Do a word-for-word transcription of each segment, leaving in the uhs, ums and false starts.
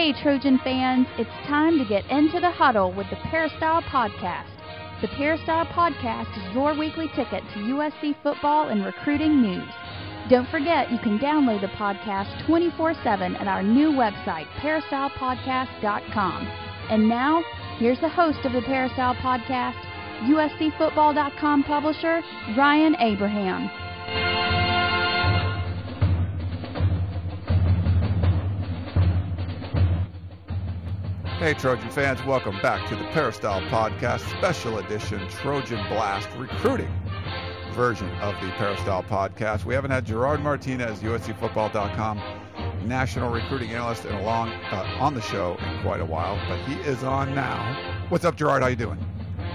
Hey, Trojan fans, it's time to get into the huddle with the Peristyle Podcast. The Peristyle Podcast is your weekly ticket to U S C football and recruiting news. Don't forget, you can download the podcast twenty-four seven at our new website, peristyle podcast dot com. And now, here's the host of the Peristyle Podcast, U S C football dot com publisher, Ryan Abraham. Hey Trojan fans, welcome back to the Peristyle Podcast, special edition Trojan Blast recruiting version of the Peristyle Podcast. We haven't had Gerard Martinez, U S C football dot com national recruiting analyst and along uh, on the show in quite a while, but he is on now. What's up, Gerard? How you doing?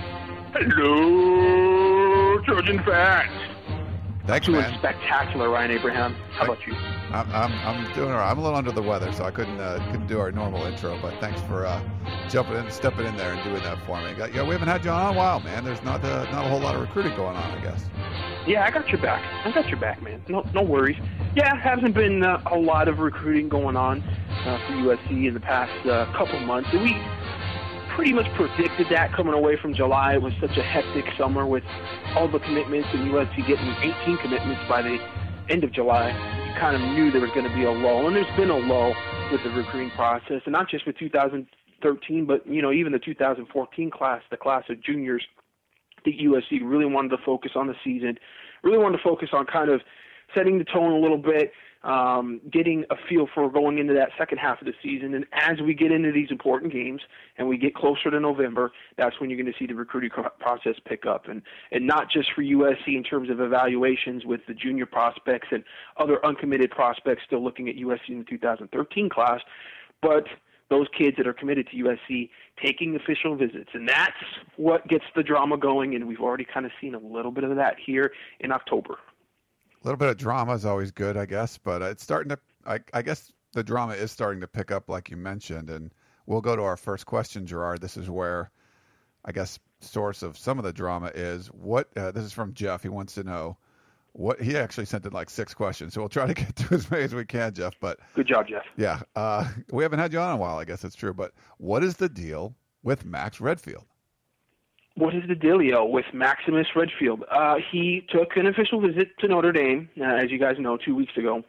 Hello, Trojan fans. Thanks, Doing man. Spectacular, Ryan Abraham. How about you? I'm, I'm, I'm doing all right. I'm a little under the weather, so I couldn't uh, couldn't do our normal intro, but thanks for uh, jumping in, stepping in there and doing that for me. Yeah, we haven't had you on in a while, man. There's not uh, not a whole lot of recruiting going on, I guess. Yeah, I got your back. I got your back, man. No no worries. Yeah, hasn't been uh, a lot of recruiting going on uh, for U S C in the past uh, couple months. And we pretty much predicted that coming away from July. It was such a hectic summer with all the commitments and U S C getting eighteen commitments by the end of July. You kind of knew there was going to be a lull, and there's been a lull with the recruiting process, and not just with two thousand thirteen, but you know even the two thousand fourteen class, the class of juniors. I think U S C really wanted to focus on the season, really wanted to focus on kind of setting the tone a little bit, um, getting a feel for going into that second half of the season. And as we get into these important games and we get closer to November, that's when you're going to see the recruiting process pick up. And, and not just for U S C in terms of evaluations with the junior prospects and other uncommitted prospects still looking at U S C in the two thousand thirteen class, but those kids that are committed to U S C taking official visits. And that's what gets the drama going, and we've already kind of seen a little bit of that here in October. A little bit of drama is always good, I guess, but it's starting to, I, I guess the drama is starting to pick up like you mentioned, and we'll go to our first question, Gerard. This is where, I guess, source of some of the drama is. What, uh, this is from Jeff. He wants to know, what he actually sent in like six questions, so we'll try to get to as many as we can, Jeff. But good job, Jeff. Yeah, uh, we haven't had you on in a while, I guess it's true, but what is the deal with Max Redfield? What is the dealio with Maximus Redfield? Uh, he took an official visit to Notre Dame, uh, as you guys know, two weeks ago,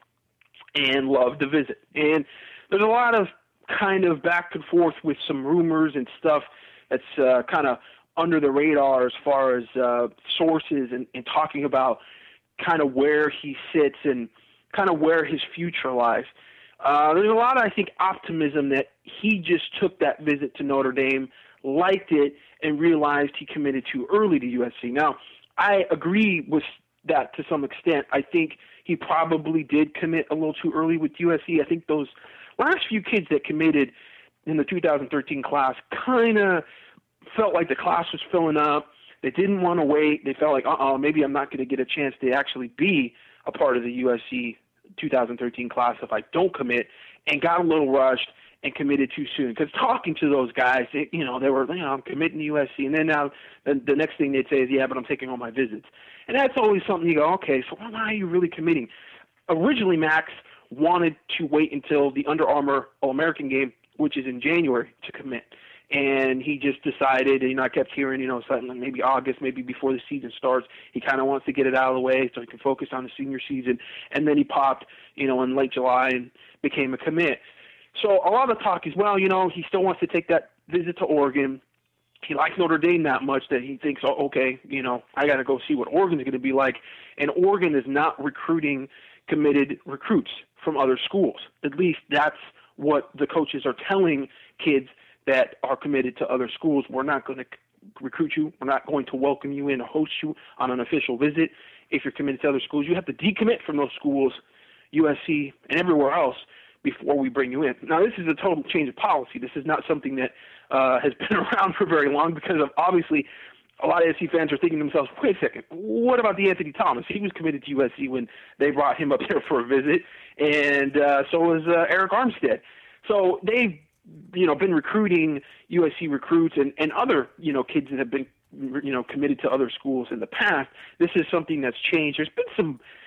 and loved the visit. And there's a lot of kind of back and forth with some rumors and stuff that's uh, kind of under the radar as far as uh, sources and, and talking about kind of where he sits and kind of where his future lies. Uh, there's a lot of, I think, optimism that he just took that visit to Notre Dame, liked it, and realized he committed too early to U S C. Now, I agree with that to some extent. I think he probably did commit a little too early with U S C. I think those last few kids that committed in the two thousand thirteen class kind of felt like the class was filling up. They didn't want to wait. They felt like, uh-oh, maybe I'm not going to get a chance to actually be a part of the U S C two thousand thirteen class if I don't commit, and got a little rushed and committed too soon. Because talking to those guys, they, you know, they were, you know, I'm committing to U S C, and then now the, the next thing they'd say is, yeah, but I'm taking all my visits. And that's always something you go, okay, so why are you really committing? Originally, Max wanted to wait until the Under Armour All-American game, which is in January, to commit. And he just decided, you know, I kept hearing, you know, something maybe August, maybe before the season starts. He kind of wants to get it out of the way so he can focus on the senior season. And then he popped, you know, in late July and became a commit. So a lot of the talk is, well, you know, he still wants to take that visit to Oregon. He likes Notre Dame that much that he thinks, oh, okay, you know, I got to go see what Oregon's going to be like. And Oregon is not recruiting committed recruits from other schools. At least that's what the coaches are telling kids that are committed to other schools. We're not going to recruit you. We're not going to welcome you in or host you on an official visit. If you're committed to other schools, you have to decommit from those schools, U S C and everywhere else, before we bring you in. Now, this is a total change of policy. This is not something that uh, has been around for very long, because of obviously a lot of S C fans are thinking to themselves, wait a second, what about DeAnthony Thomas? He was committed to U S C when they brought him up here for a visit, and uh, so was uh, Eric Armstead. So they've you know, been recruiting U S C recruits and, and other, you know, kids that have been, you know, committed to other schools in the past. This is something that's changed. There's been some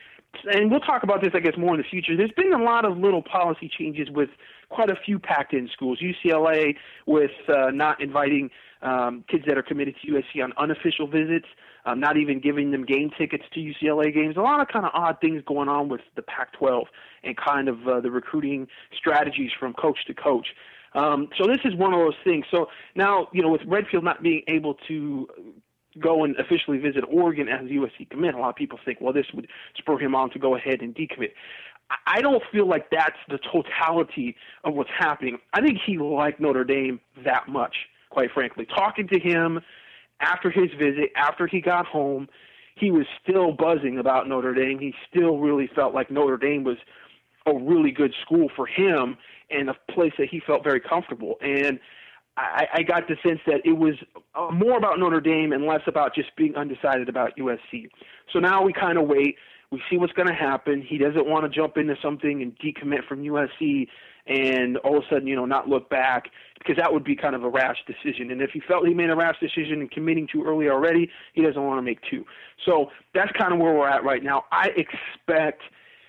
and we'll talk about this, I guess, more in the future. There's been a lot of little policy changes with quite a few packed-in schools. U C L A with uh, not inviting um, kids that are committed to U S C on unofficial visits, um, not even giving them game tickets to U C L A games. A lot of kind of odd things going on with the Pac twelve and kind of uh, the recruiting strategies from coach to coach. Um, so this is one of those things. So now, you know, with Redfield not being able to go and officially visit Oregon as a U S C commit, a lot of people think, well, this would spur him on to go ahead and decommit. I don't feel like that's the totality of what's happening. I think he liked Notre Dame that much, quite frankly. Talking to him after his visit, after he got home, he was still buzzing about Notre Dame. He still really felt like Notre Dame was a really good school for him and a place that he felt very comfortable. And I, I got the sense that it was more about Notre Dame and less about just being undecided about U S C. So now we kind of wait. We see what's going to happen. He doesn't want to jump into something and decommit from U S C and all of a sudden, you know, not look back, because that would be kind of a rash decision. And if he felt he made a rash decision and committing too early already, he doesn't want to make two. So that's kind of where we're at right now. I expect,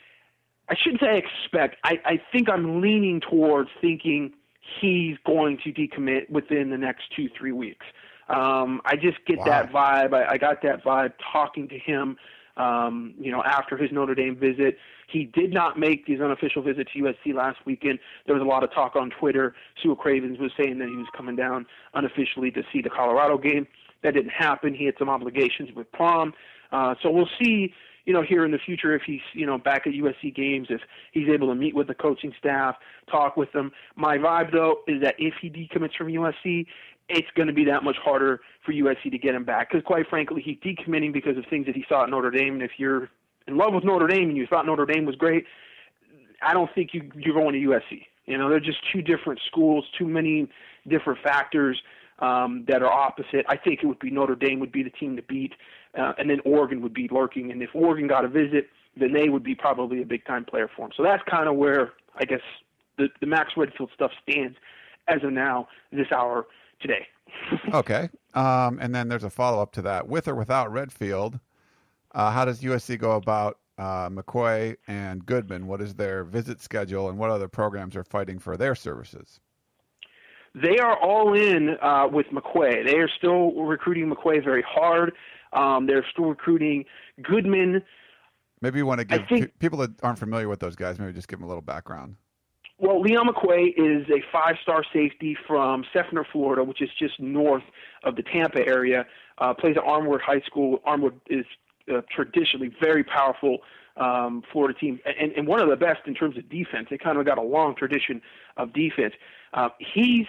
I shouldn't say I expect, I, I think I'm leaning towards thinking he's going to decommit within the next two, three weeks. Um, I just get wow. that vibe. I, I got that vibe talking to him. Um, you know, after his Notre Dame visit. He did not make his unofficial visit to U S C last weekend. There was a lot of talk on Twitter. Sue Cravens was saying that he was coming down unofficially to see the Colorado game. That didn't happen. He had some obligations with prom. Uh, so we'll see, you know, here in the future if he's, you know, back at U S C games, if he's able to meet with the coaching staff, talk with them. My vibe, though, is that if he decommits from U S C, it's going to be that much harder for U S C to get him back. Because, quite frankly, he's decommitting because of things that he saw at Notre Dame. And if you're in love with Notre Dame and you thought Notre Dame was great, I don't think you, you're going to U S C. You know, they're just two different schools, too many different factors um, that are opposite. I think it would be Notre Dame would be the team to beat, uh, and then Oregon would be lurking. And if Oregon got a visit, then they would be probably a big-time player for him. So that's kind of where, I guess, the, the Max Redfield stuff stands as of now, this hour today. Okay. Um, and then there's a follow-up to that. With or without Redfield, uh, how does U S C go about uh, McCoy and Goodman? What is their visit schedule, and what other programs are fighting for their services? They are all in uh, with McCoy. They are still recruiting McCoy very hard. Um, they're still recruiting Goodman. Maybe you want to give think, people that aren't familiar with those guys, maybe just give them a little background. Well, Leon McCoy is a five-star safety from Seffner, Florida, which is just north of the Tampa area. Uh, plays at Armwood High School. Armwood is uh, traditionally very powerful um, Florida team, and, and one of the best in terms of defense. They kind of got a long tradition of defense. Uh, he's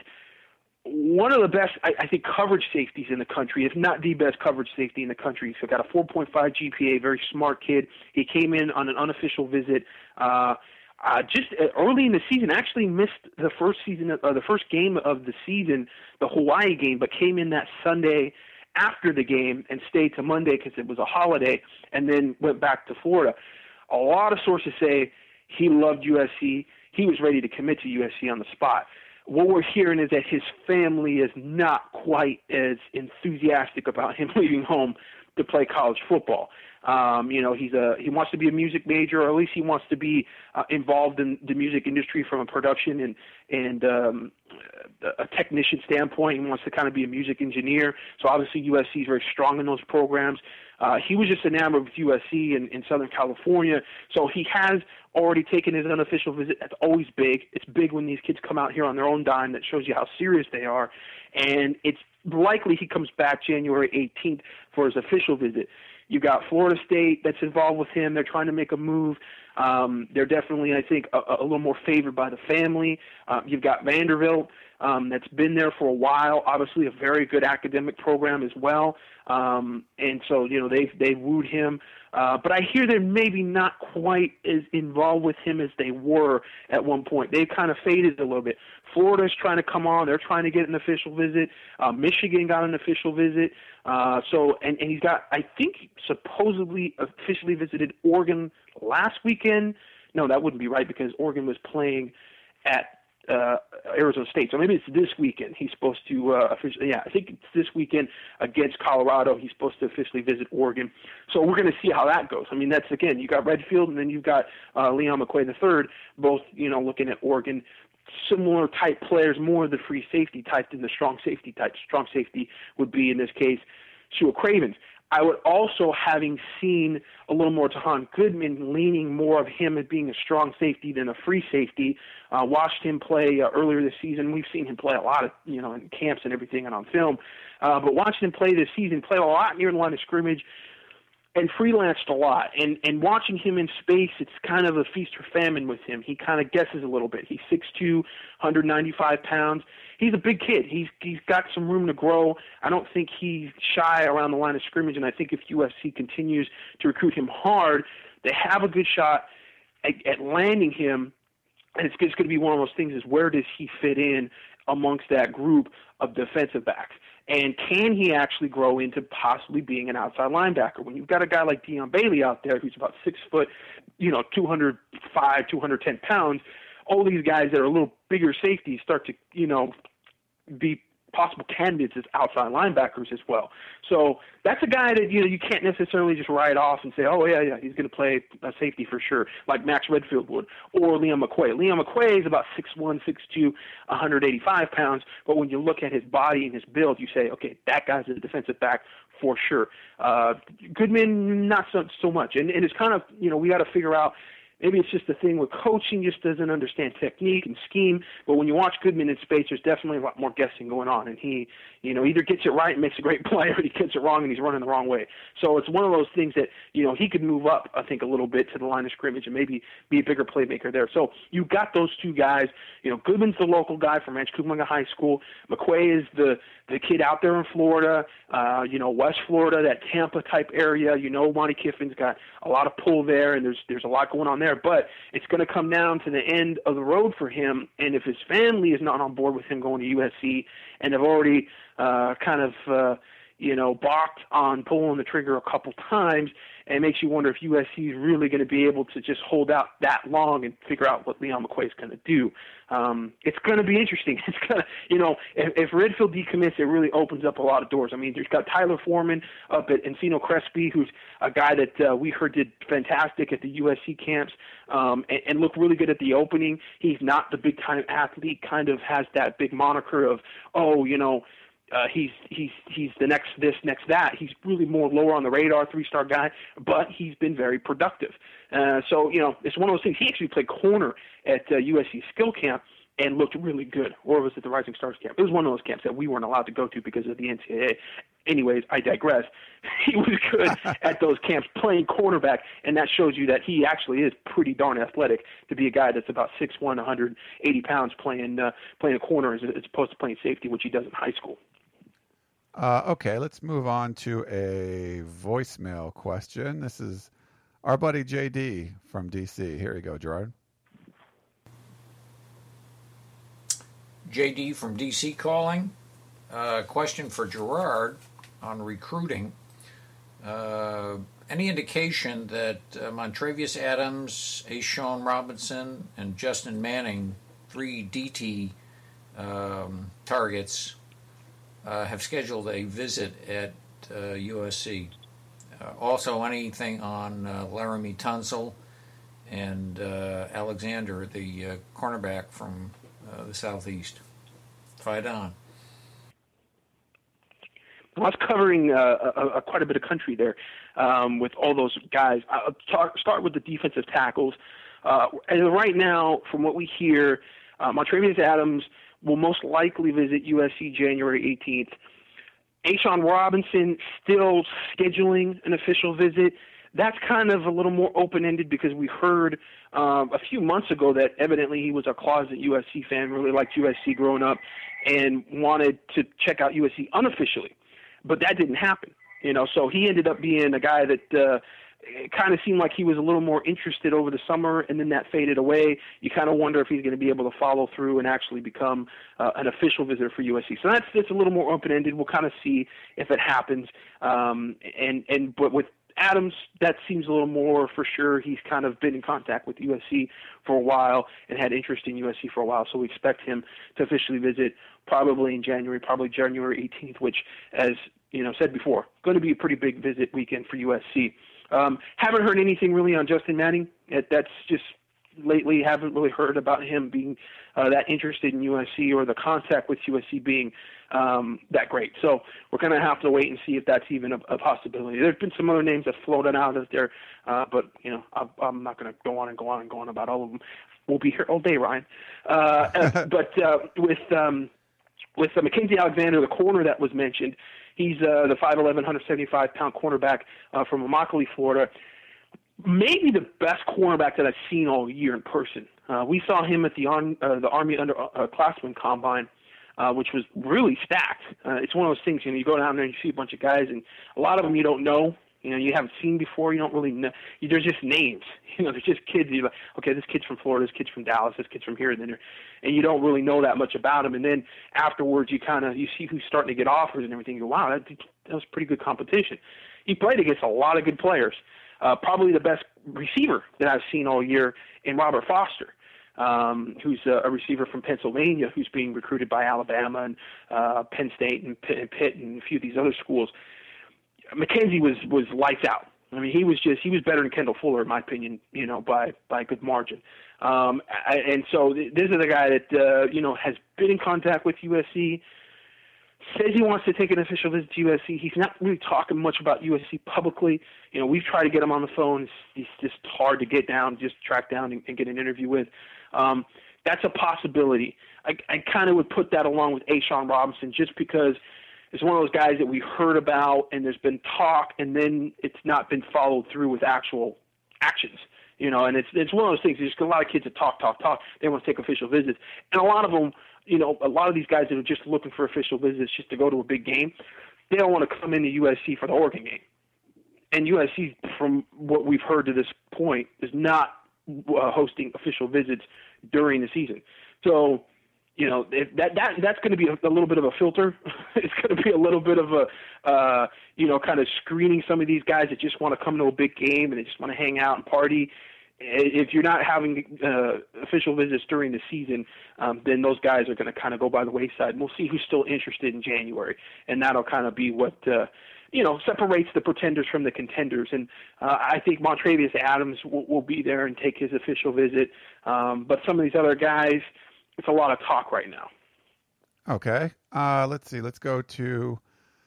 one of the best, I, I think, coverage safeties in the country, if not the best coverage safety in the country. So got a four point five G P A, very smart kid. He came in on an unofficial visit. Uh, Uh, just early in the season, actually missed the first season, uh, the first game of the season, the Hawaii game, but came in that Sunday after the game and stayed to Monday because it was a holiday, and then went back to Florida. A lot of sources say he loved U S C. He was ready to commit to U S C on the spot. What we're hearing is that his family is not quite as enthusiastic about him leaving home to play college football. Um, you know, he's a he wants to be a music major, or at least he wants to be uh, involved in the music industry from a production and and um, a technician standpoint. He wants to kind of be a music engineer. So obviously U S C is very strong in those programs. Uh, he was just enamored with U S C in, in Southern California. So he has already taken his unofficial visit. That's always big. It's big when these kids come out here on their own dime. That shows you how serious they are. And it's likely he comes back January eighteenth for his official visit. You got Florida State that's involved with him. They're trying to make a move. Um, they're definitely, I think, a, a little more favored by the family. Uh, you've got Vanderbilt um, that's been there for a while. Obviously, a very good academic program as well. Um, and so, you know, they've they've wooed him. Uh, but I hear they're maybe not quite as involved with him as they were at one point. They've kind of faded a little bit. Florida's trying to come on. They're trying to get an official visit. Uh, Michigan got an official visit. Uh, so, and, and he's got, I think, supposedly officially visited Oregon last weekend. No, that wouldn't be right because Oregon was playing at uh, Arizona State. So maybe it's this weekend. He's supposed to uh, officially, yeah, I think it's this weekend against Colorado. He's supposed to officially visit Oregon. So we're going to see how that goes. I mean, that's, again, you got Redfield and then you've got uh, Leon McQuay the third, both, you know, looking at Oregon. Similar type players, more the free safety type than the strong safety type. Strong safety would be, in this case, Shua Cravens. I would also, having seen a little more Tahan Goodman, leaning more of him as being a strong safety than a free safety. Uh, watched him play uh, earlier this season. We've seen him play a lot of, you know, in camps and everything and on film. Uh, but watching him play this season, play a lot near the line of scrimmage, and freelanced a lot. And and watching him in space, it's kind of a feast or famine with him. He kind of guesses a little bit. He's six two, one hundred ninety-five pounds. He's a big kid. He's he's got some room to grow. I don't think he's shy around the line of scrimmage, and I think if U S C continues to recruit him hard, they have a good shot at, at landing him. And it's, it's going to be one of those things is where does he fit in amongst that group of defensive backs? And can he actually grow into possibly being an outside linebacker? When you've got a guy like Deion Bailey out there who's about six foot, you know, two hundred five, two hundred ten pounds, all these guys that are a little bigger safeties start to, you know, be possible candidates as outside linebackers as well. So that's a guy that, you know, you can't necessarily just write off and say, oh, yeah, yeah, he's going to play a safety for sure, like Max Redfield would, or Liam McQuay. Liam McQuay is about six one, six two, one hundred eighty-five pounds, but when you look at his body and his build, you say, okay, that guy's a defensive back for sure. Uh, Goodman, not so, so much. And, and it's kind of, you know, we got to figure out, maybe it's just the thing with coaching, just doesn't understand technique and scheme. But when you watch Goodman in space, there's definitely a lot more guessing going on. And he, you know, either gets it right and makes a great play, or he gets it wrong and he's running the wrong way. So it's one of those things that, you know, he could move up, I think, a little bit to the line of scrimmage and maybe be a bigger playmaker there. So you've got those two guys. You know, Goodman's the local guy from Rancho Cucamonga High School. McQuay is the, the kid out there in Florida, uh, you know, West Florida, that Tampa type area. You know, Monty Kiffin's got a lot of pull there, and there's there's a lot going on there. But it's going to come down to the end of the road for him, and if his family is not on board with him going to U S C and have already uh, kind of, uh, you know, balked on pulling the trigger a couple times, and it makes you wonder if U S C is really going to be able to just hold out that long and figure out what Leon McQuay is going to do. Um, it's going to be interesting. It's going to, you know, if, if Redfield decommits, it really opens up a lot of doors. I mean, there's got Tyler Foreman up at Encino Crespi, who's a guy that uh, we heard did fantastic at the U S C camps um, and, and looked really good at the opening. He's not the big-time athlete, kind of has that big moniker of, oh, you know, Uh, he's he's he's the next this, next that. He's really more lower on the radar, three-star guy, but he's been very productive. Uh, so, you know, it's one of those things. He actually played corner at uh, U S C Skill Camp and looked really good. Or was it the Rising Stars Camp? It was one of those camps that we weren't allowed to go to because of the N C double A. Anyways, I digress. He was good at those camps playing cornerback, and that shows you that he actually is pretty darn athletic to be a guy that's about six one, one hundred eighty pounds playing uh, playing a corner as, as opposed to playing safety, which he does in high school. Uh, okay, let's move on to a voicemail question. This is our buddy J D from D C. Here you go, Gerard. J D from D C calling. Uh, question for Gerard on recruiting. Uh, any indication that uh, Montravius Adams, A'Shawn Robinson, and Justin Manning, three D T um, targets, Uh, have scheduled a visit at uh, U S C. Uh, also, anything on uh, Laramie Tunsil and uh, Alexander, the uh, cornerback from uh, the southeast. Fight on. Well, I was covering uh, a, a, quite a bit of country there um, with all those guys. I'll talk, start with the defensive tackles. Uh, and right now, from what we hear, uh, Montravius Adams will most likely visit U S C January eighteenth. A'Shawn Robinson still scheduling an official visit. That's kind of a little more open-ended because we heard um, a few months ago that evidently he was a closet U S C fan, really liked U S C growing up, and wanted to check out U S C unofficially. But that didn't happen, you know. So he ended up being a guy that uh, it kind of seemed like he was a little more interested over the summer, and then that faded away. You kind of wonder if he's going to be able to follow through and actually become uh, an official visitor for U S C. So that's that's a little more open-ended. We'll kind of see if it happens. Um, and and but with Adams, that seems a little more for sure. He's kind of been in contact with U S C for a while and had interest in U S C for a while, so we expect him to officially visit probably in January, probably January eighteenth, which, as you know, said before, going to be a pretty big visit weekend for U S C. Um, haven't heard anything really on Justin Manning. That's just lately haven't really heard about him being uh, that interested in U S C or the contact with U S C being um, that great. So we're going to have to wait and see if that's even a, a possibility. There's been some other names that floated out of there, uh, but you know I, I'm not going to go on and go on and go on about all of them. We'll be here all day, Ryan. Uh, but uh, with um, with uh, Mackenzie Alexander, the corner that was mentioned, he's uh, the five eleven, one seventy-five pound cornerback uh, from Immokalee, Florida. Maybe the best cornerback that I've seen all year in person. Uh, we saw him at the on, uh, the Army under uh, Classman Combine, uh, which was really stacked. Uh, it's one of those things, you know, you go down there and you see a bunch of guys, and a lot of them you don't know. You know, you haven't seen before. You don't really know. You, they're just names. You know, they're just kids. You're like, okay, this kid's from Florida, this kid's from Dallas, this kid's from here, and then, and you don't really know that much about them. And then afterwards, you kind of you see who's starting to get offers and everything. You go, wow, that, that was pretty good competition. He played against a lot of good players. Uh, probably the best receiver that I've seen all year in Robert Foster, um, who's a, a receiver from Pennsylvania who's being recruited by Alabama and uh, Penn State and Pitt, and Pitt and a few of these other schools. Mackenzie was, was lights out. I mean, he was just he was better than Kendall Fuller, in my opinion, you know, by by a good margin. Um, I, and so th- this is a guy that uh, you know has been in contact with U S C. Says he wants to take an official visit to U S C. He's not really talking much about U S C publicly. You know, we've tried to get him on the phone. It's, it's just hard to get down, just track down and, and get an interview with. Um, that's a possibility. I, I kind of would put that along with A'Shawn Robinson just because it's one of those guys that we heard about and there's been talk and then it's not been followed through with actual actions. You know, and it's it's one of those things. There's just a lot of kids that talk, talk, talk. They want to take official visits. And a lot of them, you know, a lot of these guys that are just looking for official visits just to go to a big game, they don't want to come into U S C for the Oregon game. And U S C, from what we've heard to this point, is not uh, hosting official visits during the season. So, you know, if that that that's going to be a, a little bit of a filter. It's going to be a little bit of a, uh, you know, kind of screening some of these guys that just want to come to a big game and they just want to hang out and party. If you're not having uh, official visits during the season, um, then those guys are going to kind of go by the wayside. And we'll see who's still interested in January, and that'll kind of be what uh, you know separates the pretenders from the contenders. And uh, I think Montravius Adams will, will be there and take his official visit. Um, but some of these other guys, it's a lot of talk right now. Okay, uh, let's see. Let's go to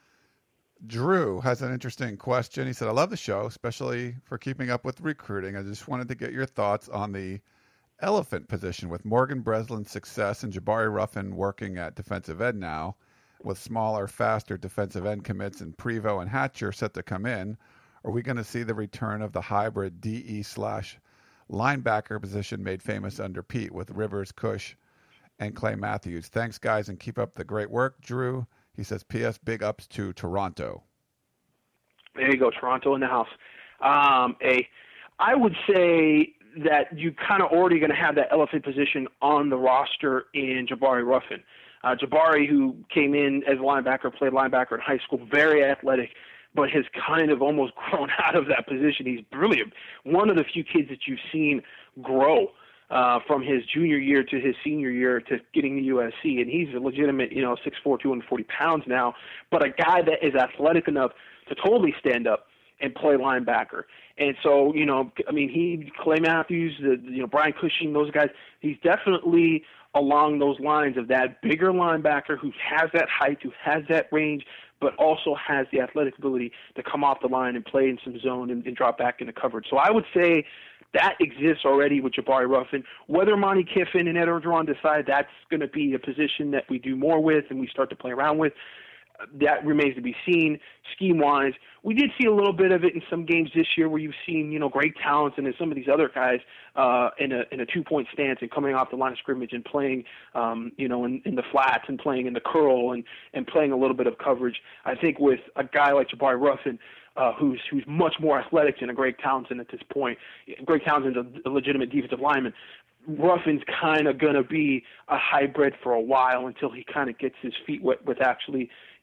Drew. Has an interesting question. He said, I love the show, especially for keeping up with recruiting. I just wanted to get your thoughts on the elephant position with Morgan Breslin's success and Jabari Ruffin working at defensive end now, with smaller, faster defensive end commits and Prevo and Hatcher set to come in. Are we going to see the return of the hybrid D E slash linebacker position made famous under Pete with Rivers, Cush, and Clay Matthews? Thanks, guys, and keep up the great work. Drew, he says, P S big ups to Toronto. There you go, Toronto in the house. Um, a, I would say that you kind of already going to have that elephant position on the roster in Jabari Ruffin. Uh, Jabari, who came in as a linebacker, played linebacker in high school, very athletic, but has kind of almost grown out of that position. He's really one of the few kids that you've seen grow Uh, from his junior year to his senior year to getting to U S C, and he's a legitimate, you know, six foot four, two hundred forty pounds now, but a guy that is athletic enough to totally stand up and play linebacker. And so, you know, I mean, he, Clay Matthews, the, you know, Brian Cushing, those guys, he's definitely along those lines of that bigger linebacker who has that height, who has that range, but also has the athletic ability to come off the line and play in some zone and, and drop back into coverage. So I would say that exists already with Jabari Ruffin. Whether Monty Kiffin and Ed Orgeron decide that's going to be a position that we do more with and we start to play around with, that remains to be seen. Scheme-wise, we did see a little bit of it in some games this year where you've seen, you know, Greg Townsend and some of these other guys uh, in a in a two-point stance and coming off the line of scrimmage and playing, um, you know, in, in the flats and playing in the curl and, and playing a little bit of coverage. I think with a guy like Jabari Ruffin, Uh, who's who's much more athletic than a Greg Townsend at this point. Greg Townsend's a, a legitimate defensive lineman. Ruffin's kind of going to be a hybrid for a while until he kind of gets his feet wet with actually, you know,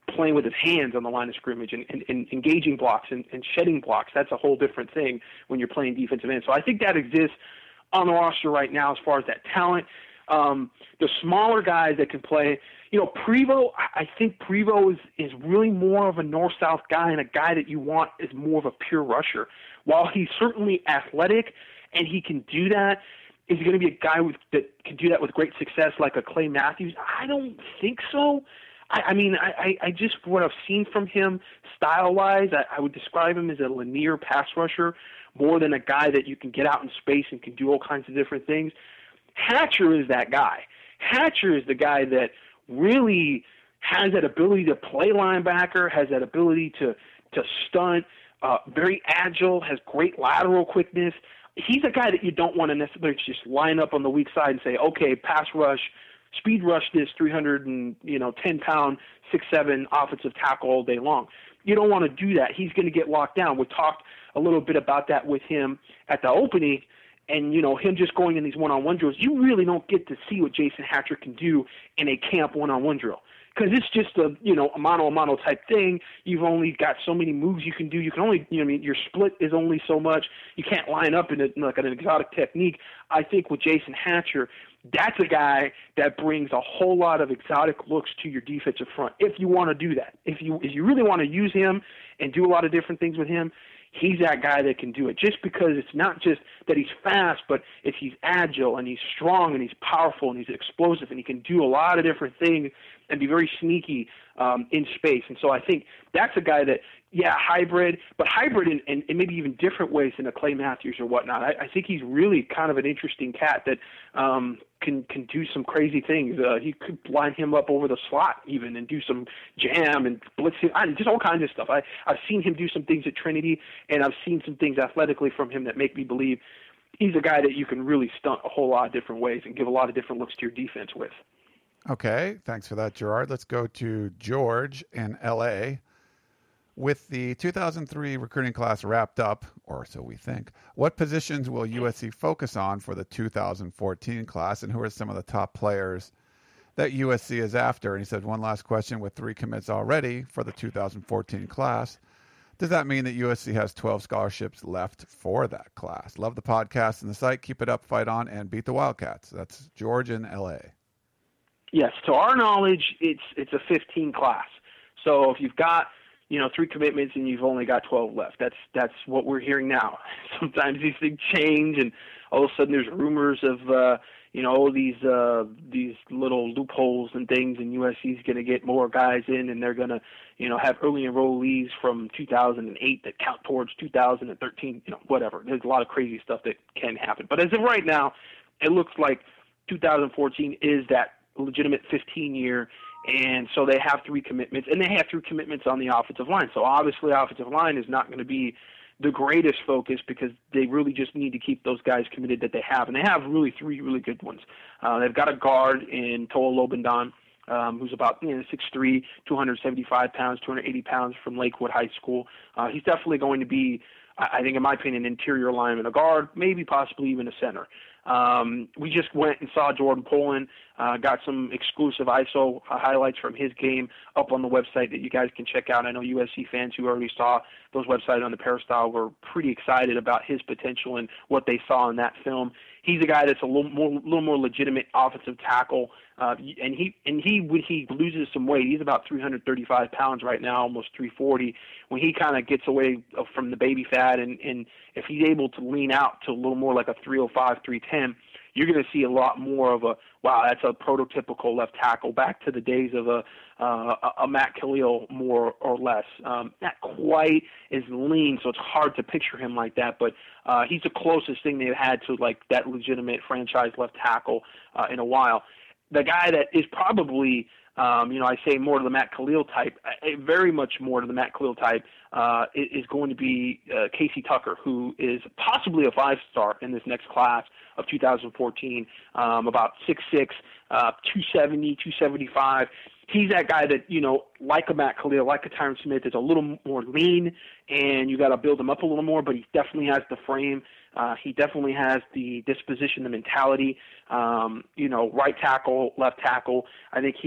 playing with his hands on the line of scrimmage and, and, and engaging blocks and, and shedding blocks. That's a whole different thing when you're playing defensive end. So I think that exists on the roster right now as far as that talent. Um, the smaller guys that can play, you know, Prevost, I think Prevost is, is really more of a north-south guy and a guy that you want is more of a pure rusher. While he's certainly athletic and he can do that, is he going to be a guy with, that can do that with great success like a Clay Matthews? I don't think so. I, I mean, I, I just, what I've seen from him style-wise, I, I would describe him as a linear pass rusher more than a guy that you can get out in space and can do all kinds of different things. Hatcher is that guy. Hatcher is the guy that really has that ability to play linebacker, has that ability to, to stunt, uh, very agile, has great lateral quickness. He's a guy that you don't want to necessarily just line up on the weak side and say, okay, pass rush, speed rush this three hundred and you know ten pound, six seven offensive tackle all day long. You don't want to do that. He's going to get locked down. We talked a little bit about that with him at the opening, and you know him just going in these one-on-one drills. You really don't get to see what Jason Hatcher can do in a camp one-on-one drill because it's just a you know a mano-a-mano type thing. You've only got so many moves you can do. You can only you know I mean your split is only so much. You can't line up in a, like an exotic technique. I think with Jason Hatcher, that's a guy that brings a whole lot of exotic looks to your defensive front. If you want to do that, if you if you really want to use him and do a lot of different things with him, he's that guy that can do it. Just because it's not just that he's fast, but if he's agile and he's strong and he's powerful and he's explosive and he can do a lot of different things and be very sneaky um, in space. And so I think that's a guy that, yeah, hybrid, but hybrid in, in, in maybe even different ways than a Clay Matthews or whatnot. I, I think he's really kind of an interesting cat that um, can can do some crazy things. Uh, he could line him up over the slot even and do some jam and blitz him, I mean, just all kinds of stuff. I, I've seen him do some things at Trinity, and I've seen some things athletically from him that make me believe he's a guy that you can really stunt a whole lot of different ways and give a lot of different looks to your defense with. Okay, thanks for that, Gerard. Let's go to George in L A. With the two thousand three recruiting class wrapped up, or so we think, what positions will U S C focus on for the two thousand fourteen class, and who are some of the top players that U S C is after? And he said, one last question, with three commits already for the two thousand fourteen class, does that mean that U S C has twelve scholarships left for that class? Love the podcast and the site. Keep it up, fight on, and beat the Wildcats. That's George in L A. Yes, to our knowledge, it's it's a fifteen class. So if you've got you know, three commitments and you've only got twelve left. That's that's what we're hearing now. Sometimes these things change, and all of a sudden there's rumors of, uh, you know, all these uh, these little loopholes and things, and U S C's going to get more guys in, and they're going to, you know, have early enrollees from two thousand eight that count towards two thousand thirteen, you know, whatever. There's a lot of crazy stuff that can happen. But as of right now, it looks like two thousand fourteen is that legitimate fifteen year. And so they have three commitments, and they have three commitments on the offensive line. So obviously offensive line is not going to be the greatest focus because they really just need to keep those guys committed that they have. And they have really three really good ones. Uh, they've got a guard in Toa Lobendon, um, who's about you know, six three, two hundred seventy-five pounds, two hundred eighty pounds from Lakewood High School. Uh, he's definitely going to be, I think in my opinion, an interior lineman, a guard, maybe possibly even a center. Um, we just went and saw Jordan Poland, uh, got some exclusive I S O highlights from his game up on the website that you guys can check out. I know U S C fans who already saw those websites on the Peristyle were pretty excited about his potential and what they saw in that film. He's a guy that's a little more, little more legitimate offensive tackle, uh, and he and he when he loses some weight, he's about three hundred thirty-five pounds right now, almost three forty. When he kind of gets away from the baby fat, and, and if he's able to lean out to a little more like a three oh five, three ten, you're going to see a lot more of a, wow, that's a prototypical left tackle, back to the days of a uh, a Matt Khalil more or less. Um, not quite as lean, so it's hard to picture him like that, but uh, he's the closest thing they've had to like that legitimate franchise left tackle uh, in a while. The guy that is probably, um, you know, I say more to the Matt Khalil type, uh, very much more to the Matt Khalil type, uh, is going to be uh, Casey Tucker, who is possibly a five-star in this next class of two thousand fourteen, um, about six six, uh, two seventy, two seventy-five. He's that guy that, you know, like a Matt Khalil, like a Tyron Smith, is a little more lean, and you got to build him up a little more, but he definitely has the frame. Uh, he definitely has the disposition, the mentality, um, you know, right tackle, left tackle. I think he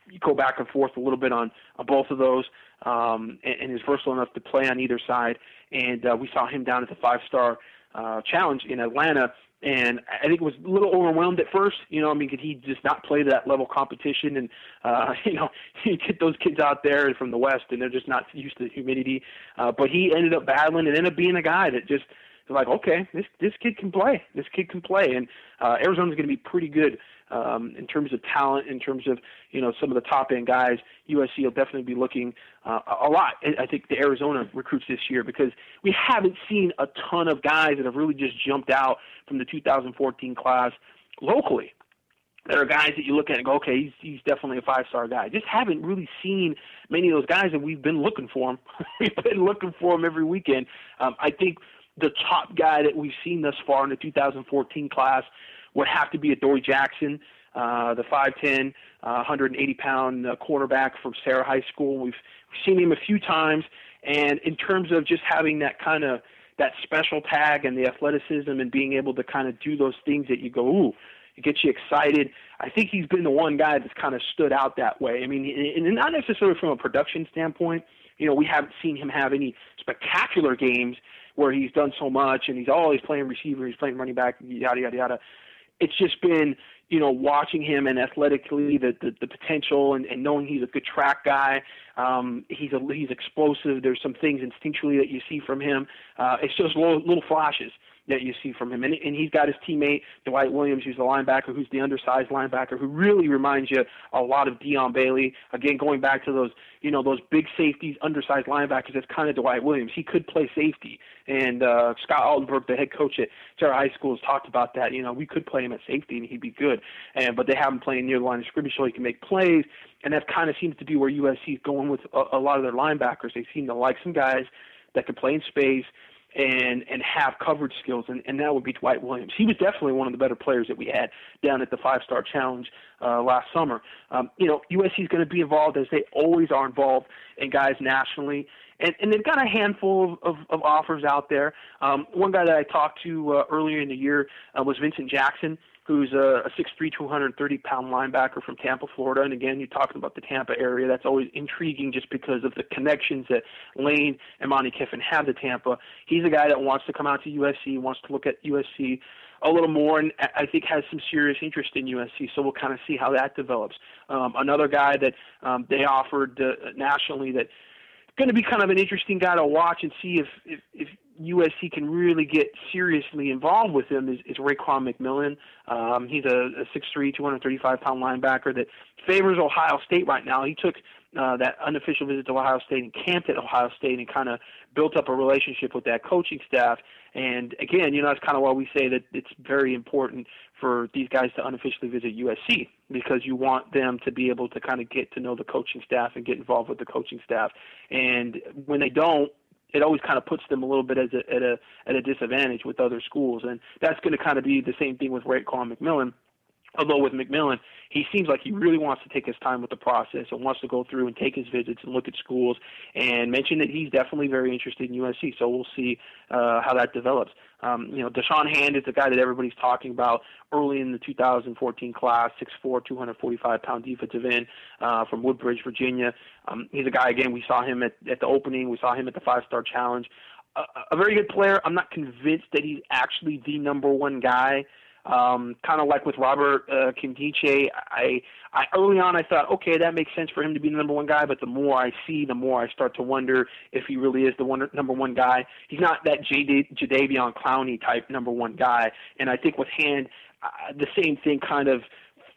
you go back and forth a little bit on, on both of those, um, and, and is versatile enough to play on either side. And uh, we saw him down at the five-star uh, challenge in Atlanta, and I think it was a little overwhelmed at first. You know, I mean, could he just not play that level competition? And, uh, you know, you get those kids out there from the West, and they're just not used to the humidity. Uh, but he ended up battling and ended up being a guy that just – like, okay, this this kid can play. This kid can play, and uh, Arizona's going to be pretty good um, in terms of talent, in terms of you know some of the top end guys. U S C will definitely be looking uh, a lot. I think the Arizona recruits this year because we haven't seen a ton of guys that have really just jumped out from the two thousand fourteen class locally. There are guys that you look at and go, okay, he's, he's definitely a five-star guy. Just haven't really seen many of those guys, and we've been looking for them. We've been looking for them every weekend. Um, I think the top guy that we've seen thus far in the two thousand fourteen class would have to be a Dory Jackson, uh, the five ten, uh, one hundred eighty pound uh, quarterback from Sarah High School. We've, we've seen him a few times, and in terms of just having that kind of that special tag and the athleticism and being able to kind of do those things that you go, ooh, it gets you excited. I think he's been the one guy that's kind of stood out that way. I mean, and not necessarily from a production standpoint. You know, we haven't seen him have any spectacular games where he's done so much and he's always playing receiver, he's playing running back, yada, yada, yada. It's just been, you know, watching him and athletically the the, the potential and, and knowing he's a good track guy. Um, he's a, he's explosive. There's some things instinctually that you see from him. Uh, it's just little, little flashes that you see from him. And, and he's got his teammate, Dwight Williams, who's the linebacker, who's the undersized linebacker, who really reminds you a lot of Dion Bailey. Again, going back to those, you know, those big safeties, undersized linebackers, that's kind of Dwight Williams. He could play safety. And uh, Scott Altenberg, the head coach at Sarah High School, has talked about that. You know, we could play him at safety and he'd be good. And But they have him playing near the line of scrimmage so he can make plays. And that kind of seems to be where U S C is going with a, a lot of their linebackers. They seem to like some guys that can play in space and and have coverage skills, and, and that would be Dwight Williams. He was definitely one of the better players that we had down at the five-star challenge uh, last summer. Um, you know, U S C is going to be involved, as they always are involved, in guys nationally, and, and they've got a handful of, of, of offers out there. Um, one guy that I talked to uh, earlier in the year uh, was Vincent Jackson, who's a, a six three, two hundred thirty pound linebacker from Tampa, Florida. And again, you're talking about the Tampa area. That's always intriguing just because of the connections that Lane and Monty Kiffin have to Tampa. He's a guy that wants to come out to U S C, wants to look at U S C a little more, and I think has some serious interest in U S C, so we'll kind of see how that develops. Um, another guy that um, they offered uh, nationally that going to be kind of an interesting guy to watch and see if, if, if U S C can really get seriously involved with him is, is Raekwon McMillan. Um, he's a, a six three, two hundred thirty-five pound linebacker that favors Ohio State right now. He took uh, that unofficial visit to Ohio State and camped at Ohio State and kind of built up a relationship with that coaching staff. And again, you know, that's kind of why we say that it's very important for these guys to unofficially visit U S C, because you want them to be able to kind of get to know the coaching staff and get involved with the coaching staff. And when they don't, it always kind of puts them a little bit as a, at a at a disadvantage with other schools. And that's going to kind of be the same thing with Raekwon McMillan. Although with McMillan, he seems like he really wants to take his time with the process and wants to go through and take his visits and look at schools, and mentioned that he's definitely very interested in U S C. So we'll see uh, how that develops. Um, you know, Deshaun Hand is the guy that everybody's talking about early in the two thousand fourteen class, six four, two hundred forty-five pound defensive end uh, from Woodbridge, Virginia. Um, he's a guy, again, we saw him at, at the opening. We saw him at the five-star challenge. A, a very good player. I'm not convinced that he's actually the number one guy. Um, kind of like with Robert uh, Kimdiche, I, I early on I thought, okay, that makes sense for him to be the number one guy. But the more I see, the more I start to wonder if he really is the one number one guy. He's not that J- Jadeveon Clowney type number one guy. And I think with Hand, uh, the same thing kind of.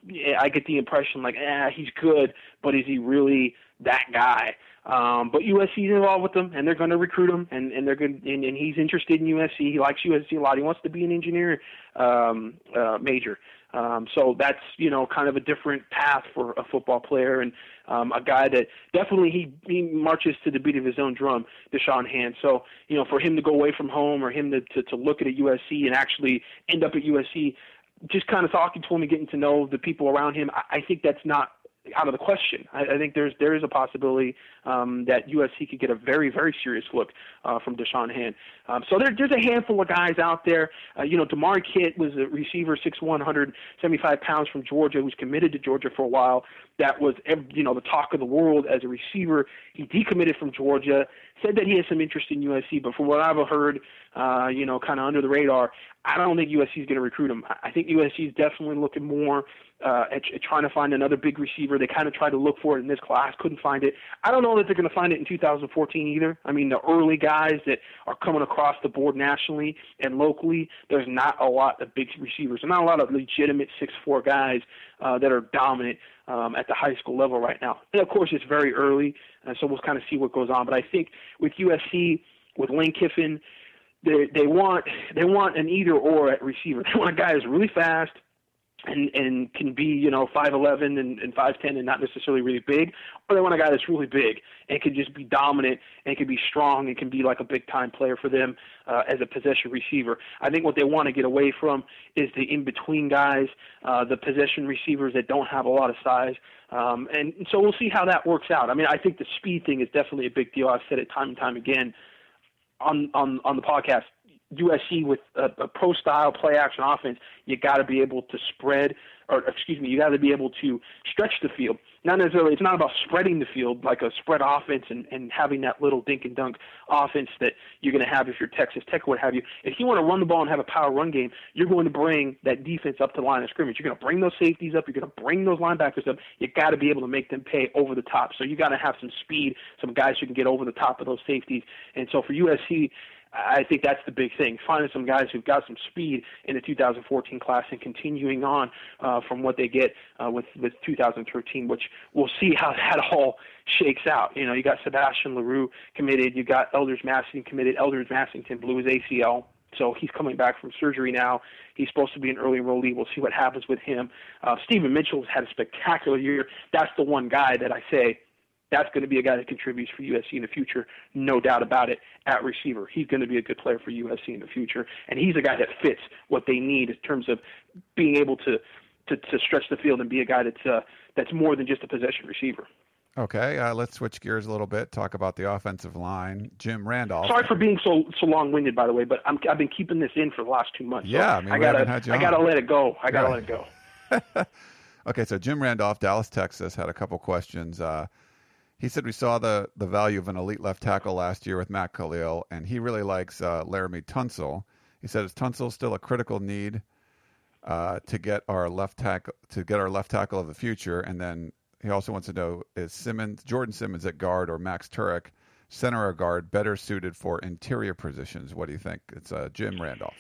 I get the impression like, eh, he's good, but is he really that guy? Um, but U S C's involved with him, and they're going to recruit him, and, and they're going, and, and he's interested in U S C. He likes U S C a lot. He wants to be an engineer um, uh, major. Um, so that's, you know, kind of a different path for a football player, and um, a guy that definitely he, he marches to the beat of his own drum, Deshaun Hand. So, you know, for him to go away from home, or him to, to, to look at a U S C and actually end up at U S C, just kind of talking to him and getting to know the people around him, I, I think that's not out of the question. I, I think there's there is a possibility um, that U S C could get a very, very serious look uh, from Deshaun Hand. Um, so there, there's a handful of guys out there. Uh, you know, Damar Kitt was a receiver, six one, one hundred seventy-five pounds from Georgia, who's committed to Georgia for a while. That was, you know, the talk of the world as a receiver. He decommitted from Georgia, said that he has some interest in U S C, but from what I've heard, uh, you know, kind of under the radar, I don't think U S C is going to recruit him. I think U S C is definitely looking more uh, at, at trying to find another big receiver. They kind of tried to look for it in this class, couldn't find it. I don't know that they're going to find it in two thousand fourteen either. I mean, the early guys that are coming across the board nationally and locally, there's not a lot of big receivers. There's not a lot of legitimate six foot four guys uh, that are dominant um, at the high school level right now. And, of course, it's very early, uh, so we'll kind of see what goes on. But I think with U S C, with Lane Kiffin, they they want they want an either or at receiver. They want a guy who's really fast and and can be, you know, five eleven and, and five ten and not necessarily really big, or they want a guy that's really big and can just be dominant and can be strong and can be like a big time player for them uh, as a possession receiver. I think what they want to get away from is the in between guys, uh, the possession receivers that don't have a lot of size. Um, and so we'll see how that works out. I mean, I think the speed thing is definitely a big deal. I've said it time and time again on on, on the podcast. U S C with a, a pro-style play-action offense, you got to be able to spread, or excuse me, you got to be able to stretch the field. Not necessarily, it's not about spreading the field like a spread offense and, and having that little dink and dunk offense that you're going to have if you're Texas Tech, what have you. If you want to run the ball and have a power run game, you're going to bring that defense up to the line of scrimmage. You're going to bring those safeties up. You're going to bring those linebackers up. You got to be able to make them pay over the top. So you got to have some speed, some guys who can get over the top of those safeties. And so for U S C, I think that's the big thing, finding some guys who've got some speed in the two thousand fourteen class and continuing on uh, from what they get uh, with, with two thousand thirteen, which we'll see how that all shakes out. You know, you got Sebastian LaRue committed. You got Eldridge Massington committed. Eldridge Massington blew his A C L, so he's coming back from surgery now. He's supposed to be an early enrollee. We'll see what happens with him. Uh, Stephen Mitchell's had a spectacular year. That's the one guy that I say, that's going to be a guy that contributes for U S C in the future, no doubt about it, at receiver. He's going to be a good player for U S C in the future, and he's a guy that fits what they need in terms of being able to to, to stretch the field and be a guy that's, uh, that's more than just a possession receiver. Okay, uh, let's switch gears a little bit, talk about the offensive line. Jim Randolph. Sorry for being so so long-winded, by the way, but I'm, I've been keeping this in for the last two months. Yeah, so I mean, I we gotta, haven't had you I got to on. let it go. I got to Yeah. let it go. Okay, so Jim Randolph, Dallas, Texas, had a couple questions. Uh, he said we saw the, the value of an elite left tackle last year with Matt Khalil, and he really likes uh, Laramie Tunsil. He said, is Tunsil still a critical need uh, to get our left tackle to get our left tackle of the future? And then he also wants to know, is Simmons, Jordan Simmons at guard or Max Turek, center or guard, better suited for interior positions? What do you think? It's uh, Jim Randolph.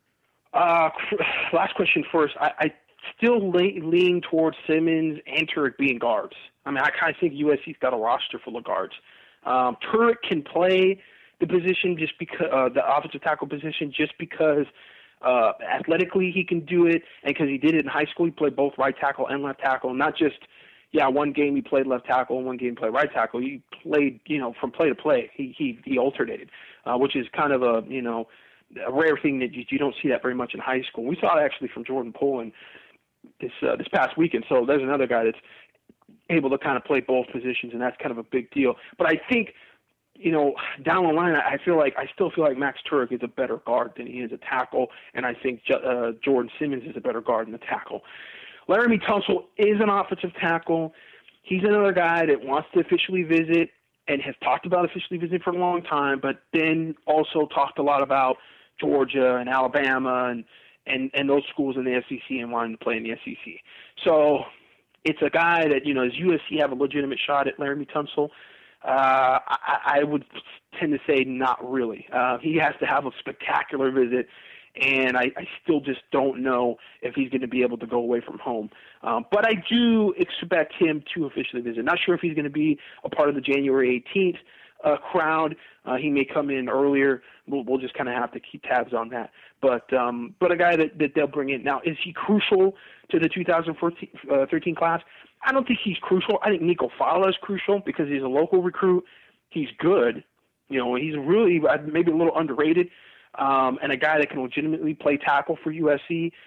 Uh, last question first. I, I still le- lean towards Simmons and Turek being guards. I mean, I kind of think U S C's got a roster full of guards. Um, Turek can play the position just because uh, the offensive tackle position, just because uh, athletically he can do it, and because he did it in high school. He played both right tackle and left tackle, not just yeah, one game he played left tackle and one game he played right tackle. He played, you know, from play to play. He he he alternated, uh, which is kind of a you know a rare thing that you, you don't see that very much in high school. We saw it actually from Jordan Poland this uh, this past weekend. So there's another guy that's able to kind of play both positions, and that's kind of a big deal. But I think, you know, down the line, I feel like I still feel like Max Turek is a better guard than he is a tackle, and I think uh, Jordan Simmons is a better guard than a tackle. Laramie Tunsil is an offensive tackle. He's another guy that wants to officially visit and has talked about officially visiting for a long time, but then also talked a lot about Georgia and Alabama and, and, and those schools in the S E C and wanting to play in the S E C. So it's a guy that, you know, does U S C have a legitimate shot at Laramie Tunsil? Uh, I, I would tend to say not really. Uh, he has to have a spectacular visit, and I, I still just don't know if he's going to be able to go away from home. Um, but I do expect him to officially visit. Not sure if he's going to be a part of the January eighteenth uh, crowd. Uh, he may come in earlier. We'll, we'll just kind of have to keep tabs on that. But um, but a guy that, that they'll bring in. Now, is he crucial to the two thousand thirteen class? I don't think he's crucial. I think Nico Fala is crucial because he's a local recruit. He's good. You know, he's really maybe a little underrated. Um, and a guy that can legitimately play tackle for U S C.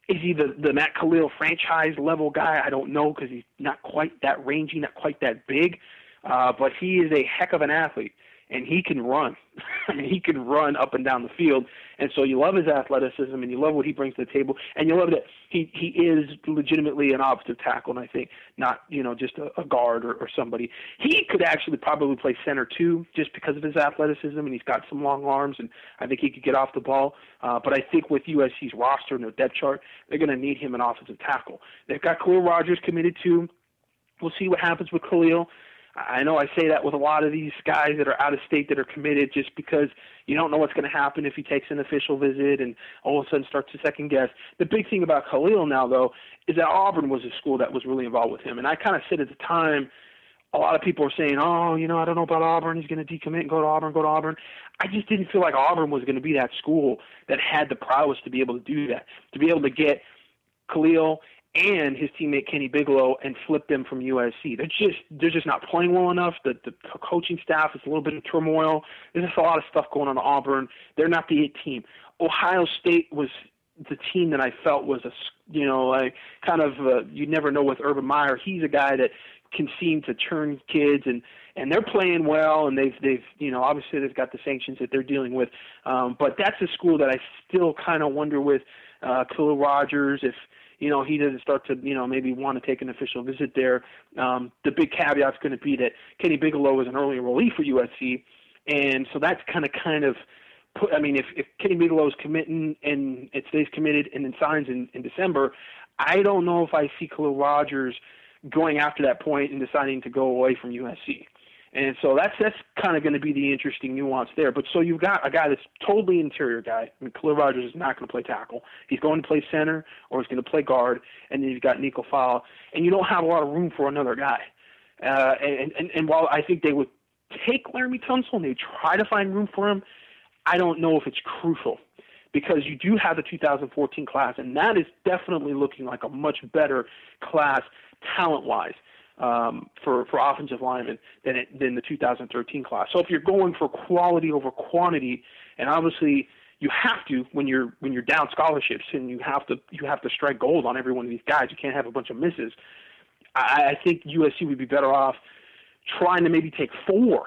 Is he the, the Matt Kalil franchise level guy? I don't know because he's not quite that rangy, not quite that big. Uh, but he is a heck of an athlete, and he can run. I mean, he can run up and down the field. And so you love his athleticism, and you love what he brings to the table, and you love that he, he is legitimately an offensive tackle, and I think not, you know, just a, a guard or, or somebody. He could actually probably play center too, just because of his athleticism, and he's got some long arms, and I think he could get off the ball. Uh, but I think with U S C's roster and their depth chart, they're going to need him an offensive tackle. They've got Khalil Rogers committed too. We'll see what happens with Khalil. I know I say that with a lot of these guys that are out of state that are committed just because you don't know what's going to happen if he takes an official visit and all of a sudden starts to second guess. The big thing about Khalil now, though, is that Auburn was a school that was really involved with him. And I kind of said at the time, a lot of people were saying, oh, you know, I don't know about Auburn. He's going to decommit and go to Auburn, go to Auburn. I just didn't feel like Auburn was going to be that school that had the prowess to be able to do that, to be able to get Khalil and his teammate Kenny Bigelow and flip them from U S C. They're just they're just not playing well enough. The, the coaching staff is a little bit of turmoil. There's just a lot of stuff going on at Auburn. They're not the it team. Ohio State was the team that I felt was a, you know, like kind of uh, you never know with Urban Meyer. He's a guy that can seem to turn kids, and and they're playing well, and they've they've you know obviously they've got the sanctions that they're dealing with. Um, but that's a school that I still kind of wonder with uh, Khalil Rogers if. You know, he doesn't start to, you know, maybe want to take an official visit there. Um, the big caveat's going to be that Kenny Bigelow is an early enrollee for U S C, and so that's kind of kind of put. I mean, if, if Kenny Bigelow is committing and it stays committed and then signs in, in December, I don't know if I see Khalil Rogers going after that point and deciding to go away from U S C. And so that's that's kind of going to be the interesting nuance there. But so you've got a guy that's totally interior guy. I mean, Khalil Rogers is not going to play tackle. He's going to play center or he's going to play guard. And then you've got Nico Fowle. And you don't have a lot of room for another guy. Uh, and, and, and while I think they would take Laramie Tunsil and they try to find room for him, I don't know if it's crucial. Because you do have the two thousand fourteen class, and that is definitely looking like a much better class talent-wise. Um, for, for offensive linemen than it, than the two thousand thirteen class. So if you're going for quality over quantity, and obviously you have to when you're when you're down scholarships, and you have to you have to strike gold on every one of these guys. You can't have a bunch of misses. I, I think U S C would be better off trying to maybe take four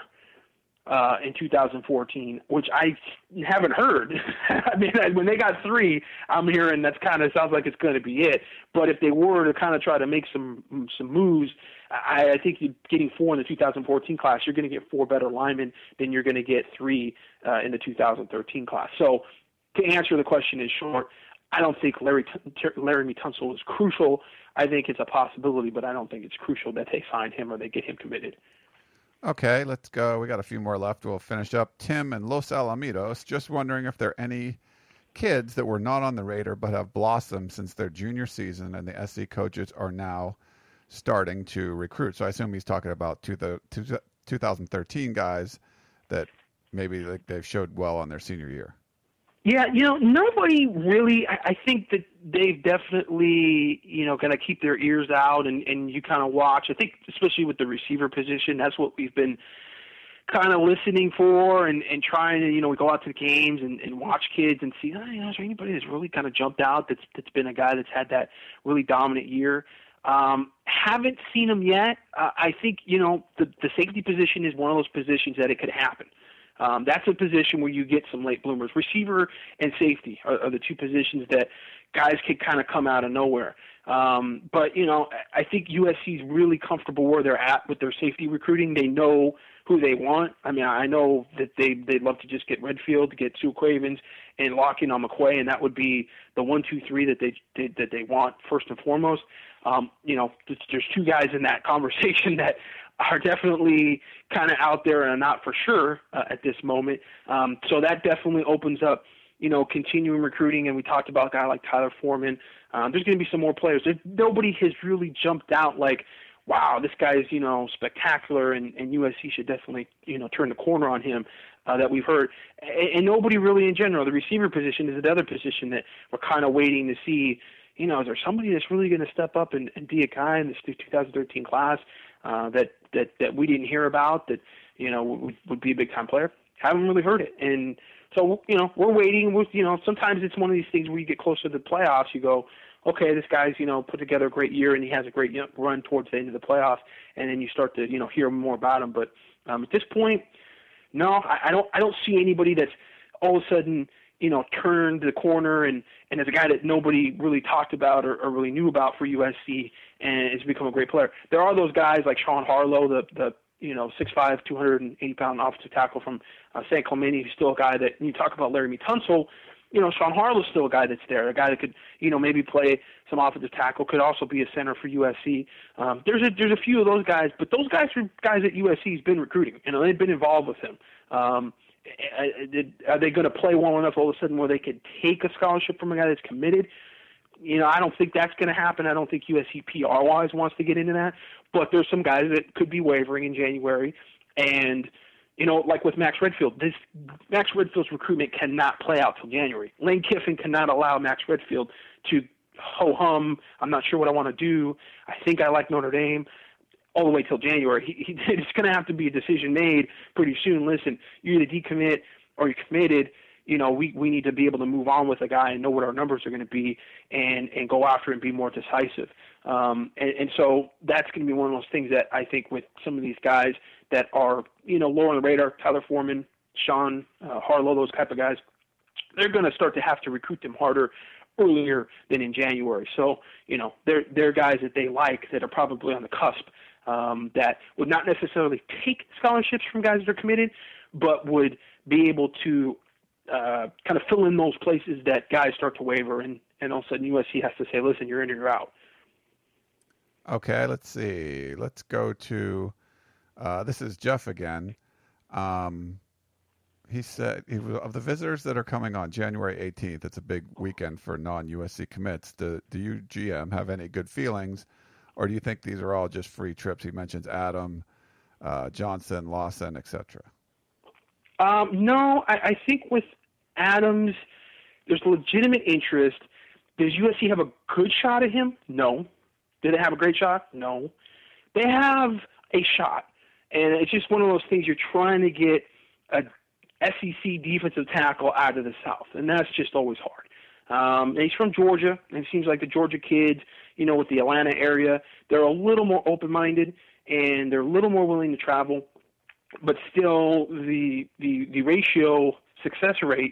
uh, in two thousand fourteen, which I haven't heard. I mean, when they got three, I'm hearing that's kind of sounds like it's going to be it. But if they were to kind of try to make some some moves, I, I think you're getting four in the two thousand fourteen class, you're going to get four better linemen than you're going to get three uh, in the two thousand thirteen class. So to answer the question in short, I don't think Larry Laramie Tunsil is crucial. I think it's a possibility, but I don't think it's crucial that they sign him or they get him committed. Okay, let's go. We got a few more left. We'll finish up. Tim and Los Alamitos, just wondering if there are any kids that were not on the radar but have blossomed since their junior season and the S C coaches are now starting to recruit. So I assume he's talking about two, the, two, two thousand thirteen guys that maybe like they've showed well on their senior year. Yeah, you know, nobody really, I, I think that they've definitely, you know, kind of keep their ears out and, and you kind of watch. I think especially with the receiver position, that's what we've been kind of listening for and, and trying to, you know, we go out to the games and, and watch kids and see, oh, you know, is there anybody that's really kind of jumped out that's that's been a guy that's had that really dominant year? Um, haven't seen him yet. Uh, I think, you know, the, the safety position is one of those positions that it could happen. Um, that's a position where you get some late bloomers. Receiver and safety are, are the two positions that guys can kind of come out of nowhere. Um, but, you know, I think U S C's really comfortable where they're at with their safety recruiting. They know who they want. I mean, I know that they, they'd love to just get Redfield, to get Sue Cravens, and lock in on McQuay, and that would be the one, two, three that they, they that they want first and foremost. Um, you know, there's two guys in that conversation that are definitely kind of out there and not for sure uh, at this moment. Um, so that definitely opens up, you know, continuing recruiting. And we talked about a guy like Tyler Foreman. Um, there's going to be some more players. There's, nobody has really jumped out like, wow, this guy is, you know, spectacular, and, and U S C should definitely, you know, turn the corner on him uh, that we've heard. And, and nobody really in general. The receiver position is another position that we're kind of waiting to see, you know, is there somebody that's really going to step up and, and be a guy in this two thousand thirteen class uh, that, that, that we didn't hear about that, you know, would, would be a big-time player? Haven't really heard it. And So, you know, we're waiting. We're, you know, sometimes it's one of these things where you get closer to the playoffs, you go, okay, this guy's, you know, put together a great year and he has a great you know, run towards the end of the playoffs, and then you start to, you know, hear more about him. But um, at this point, no, I, I don't I don't see anybody that's all of a sudden, you know, turned the corner and, and is a guy that nobody really talked about or, or really knew about for U S C and has become a great player. There are those guys like Sean Harlow, the, the you know, six five, two hundred eighty pound offensive tackle from uh, San Clemente, who's still a guy that, when you talk about Laramie Tunsil, you know, Sean Harlow's still a guy that's there, a guy that could, you know, maybe play some offensive tackle, could also be a center for U S C. Um, there's a there's a few of those guys, but those guys are guys that U S C's been recruiting. You know, they've been involved with him. Um, are they going to play well enough all of a sudden where they could take a scholarship from a guy that's committed? You know, I don't think that's going to happen. I don't think U S C P R-wise wants to get into that. But there's some guys that could be wavering in January. And, you know, like with Max Redfield, this Max Redfield's recruitment cannot play out till January. Lane Kiffin cannot allow Max Redfield to ho-hum, I'm not sure what I want to do, I think I like Notre Dame, all the way till January. He, he, it's going to have to be a decision made pretty soon. Listen, you either decommit or you're committed. You know, we, we need to be able to move on with a guy and know what our numbers are going to be and, and go after and be more decisive. Um, and, and so that's going to be one of those things that I think with some of these guys that are, you know, lower on the radar, Tyler Foreman, Sean uh, Harlow, those type of guys, they're going to start to have to recruit them harder earlier than in January. So, you know, they're, they're guys that they like that are probably on the cusp um, that would not necessarily take scholarships from guys that are committed, but would be able to Uh, kind of fill in those places that guys start to waver, and, and all of a sudden U S C has to say, listen, you're in or you're out. Okay, let's see. Let's go to, uh, this is Jeff again. Um, he said, he, of the visitors that are coming on January eighteenth, it's a big weekend for non-U S C commits. Do, do you, G M, have any good feelings, or do you think these are all just free trips? He mentions Adam, uh, Johnson, Lawson, et cetera. Um, no, I, I think with Adams, there's legitimate interest. Does U S C have a good shot at him? No. Do they have a great shot? No. They have a shot, and it's just one of those things you're trying to get a S E C defensive tackle out of the South, and that's just always hard. Um, and he's from Georgia, and it seems like the Georgia kids, you know, with the Atlanta area, they're a little more open-minded, and they're a little more willing to travel. But still, the the the ratio success rate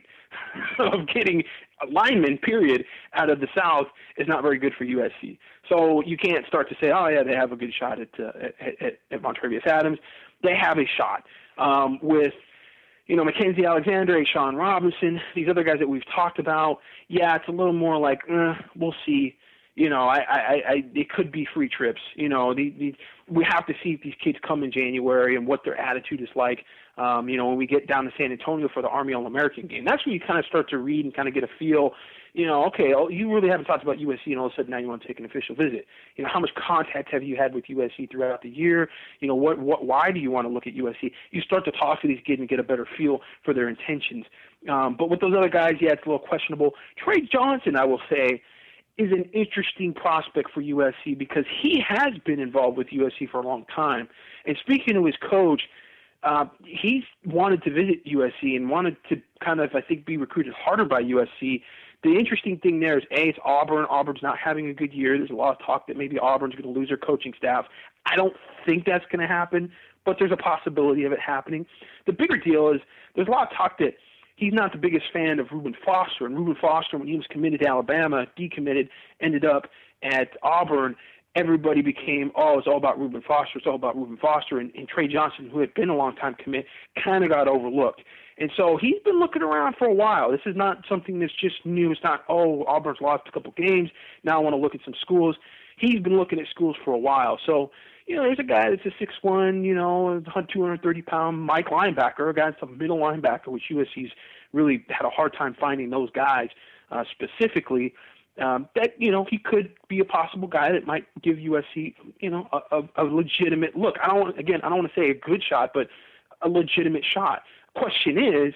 of getting a lineman, period, out of the South is not very good for U S C. So you can't start to say, oh, yeah, they have a good shot at uh, at, at, at Montravius Adams. They have a shot. Um, with, you know, Mackenzie Alexander, Sean Robinson, these other guys that we've talked about, yeah, it's a little more like, eh, we'll see. You know, I, I, I, it could be free trips. You know, the, the, we have to see if these kids come in January and what their attitude is like. Um, you know, when we get down to San Antonio for the Army All-American game, that's when you kind of start to read and kind of get a feel. You know, okay, you really haven't talked about U S C, and all of a sudden now you want to take an official visit. You know, how much contact have you had with U S C throughout the year? You know, what, what, why do you want to look at U S C? You start to talk to these kids and get a better feel for their intentions. Um, but with those other guys, yeah, it's a little questionable. Trey Johnson, I will say, is an interesting prospect for U S C because he has been involved with U S C for a long time. And speaking to his coach, uh, he's wanted to visit U S C and wanted to kind of, I think, be recruited harder by U S C. The interesting thing there is, A, it's Auburn. Auburn's not having a good year. There's a lot of talk that maybe Auburn's going to lose their coaching staff. I don't think that's going to happen, but there's a possibility of it happening. The bigger deal is there's a lot of talk that he's not the biggest fan of Reuben Foster. And Reuben Foster, when he was committed to Alabama, decommitted, ended up at Auburn. Everybody became, oh, it's all about Reuben Foster. It's all about Reuben Foster. And, and Trey Johnson, who had been a long-time commit, kind of got overlooked. And so he's been looking around for a while. This is not something that's just new. It's not, oh, Auburn's lost a couple games. Now I want to look at some schools. He's been looking at schools for a while. So, you know, there's a guy that's a six one, you know, two hundred thirty pound Mike linebacker, a guy that's a middle linebacker, which U S C's really had a hard time finding those guys uh, specifically. Um, that, you know, he could be a possible guy that might give U S C, you know, a, a, a legitimate look. I don't want, again, I don't want to say a good shot, but a legitimate shot. Question is,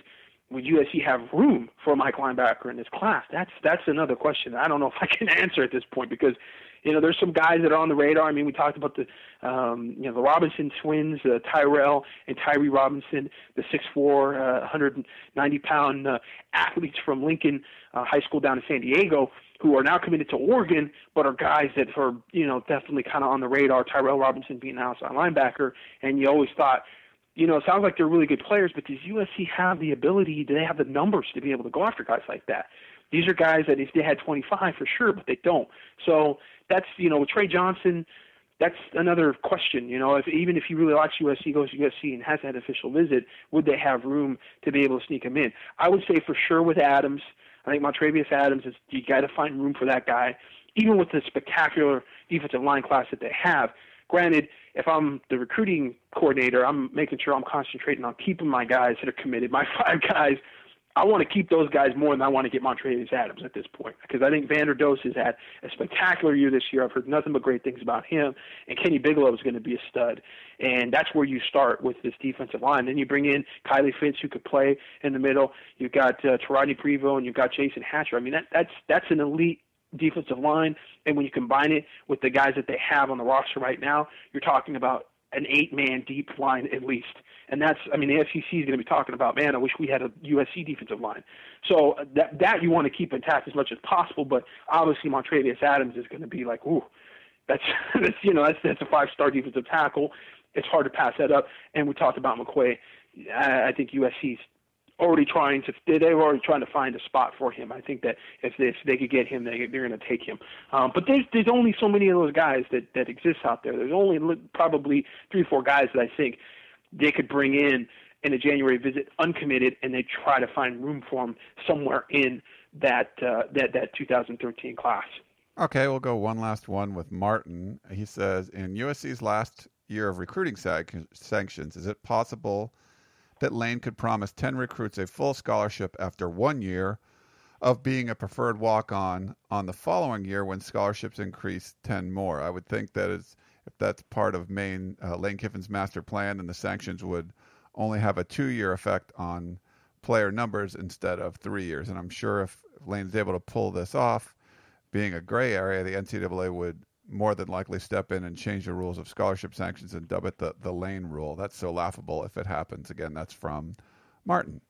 would U S C have room for a Mike linebacker in this class? That's that's another question. I don't know if I can answer at this point because, you know, there's some guys that are on the radar. I mean, we talked about the, um, you know, the Robinson twins, uh, Tyrell and Tyree Robinson, the six foot four, uh, one hundred ninety pound uh, athletes from Lincoln uh, High School down in San Diego, who are now committed to Oregon, but are guys that are, you know, definitely kind of on the radar. Tyrell Robinson being an outside linebacker, and you always thought, you know, it sounds like they're really good players, but does U S C have the ability, do they have the numbers to be able to go after guys like that? These are guys that if they had twenty-five for sure, but they don't. So that's, you know, with Trey Johnson, that's another question. You know, if even if he really likes U S C, goes to U S C and has that official visit, would they have room to be able to sneak him in? I would say for sure with Adams. I think Montravius Adams is, you got to find room for that guy, even with the spectacular defensive line class that they have. Granted, if I'm the recruiting coordinator, I'm making sure I'm concentrating on keeping my guys that are committed, my five guys. I want to keep those guys more than I want to get Montravius Adams at this point, because I think Vander Does has had a spectacular year this year. I've heard nothing but great things about him, and Kenny Bigelow is going to be a stud. And that's where you start with this defensive line. Then you bring in Kylie Fitz, who could play in the middle. You've got uh, Taradni Prevost, and you've got Jason Hatcher. I mean, that, that's that's an elite defensive line, and when you combine it with the guys that they have on the roster right now, you're talking about an eight-man deep line at least. And that's, I mean, the S E C is going to be talking about, man, I wish we had a U S C defensive line. So that that you want to keep intact as much as possible, but obviously Montravius Adams is going to be like, ooh, that's, that's you know, that's, that's a five-star defensive tackle. It's hard to pass that up. And we talked about McQuay. I, I think U S C's already trying to, they were already trying to find a spot for him. I think that if they, if they could get him, they, they're going to take him. Um, but there's, there's only so many of those guys that, that exist out there. There's only probably three or four guys that I think they could bring in in a January visit uncommitted, and they try to find room for him somewhere in that uh, that that two thousand thirteen class. Okay, we'll go one last one with Martin. He says, in U S C's last year of recruiting sanc- sanctions, is it possible that Lane could promise ten recruits a full scholarship after one year of being a preferred walk-on on the following year when scholarships increase ten more? I would think that is, if that's part of Maine, uh, Lane Kiffin's master plan, and the sanctions would only have a two-year effect on player numbers instead of three years. And I'm sure if Lane's able to pull this off, being a gray area, the N C double A would more than likely step in and change the rules of scholarship sanctions and dub it the, the Lane rule. That's so laughable if it happens. Again, that's from Martin.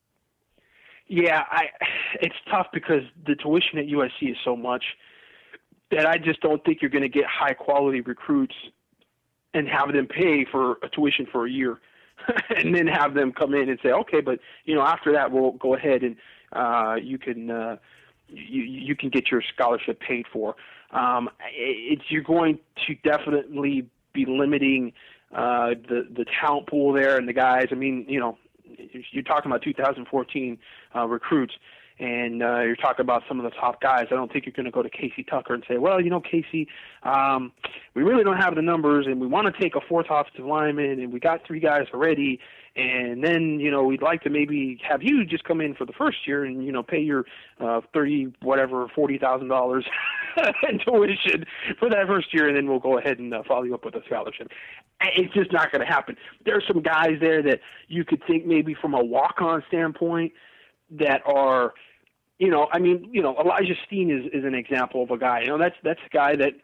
Yeah, I, it's tough because the tuition at U S C is so much that I just don't think you're going to get high-quality recruits and have them pay for a tuition for a year and then have them come in and say, okay, but, you know, after that, we'll go ahead and uh, you can uh, you, you can get your scholarship paid for. Um, it's you're going to definitely be limiting uh, the, the talent pool there and the guys. I mean, you know, you're talking about two thousand fourteen uh, recruits, and uh, you're talking about some of the top guys. I don't think you're going to go to Casey Tucker and say, well, you know, Casey, um, we really don't have the numbers, and we want to take a fourth offensive lineman, and we got three guys already, and then, you know, we'd like to maybe have you just come in for the first year and, you know, pay your uh, thirty, whatever, forty thousand dollars in tuition for that first year, and then we'll go ahead and uh, follow you up with a scholarship. It's just not going to happen. There are some guys there that you could think maybe from a walk-on standpoint that are, you know, I mean, you know, Elijah Steen is, is an example of a guy. You know, that's that's a guy that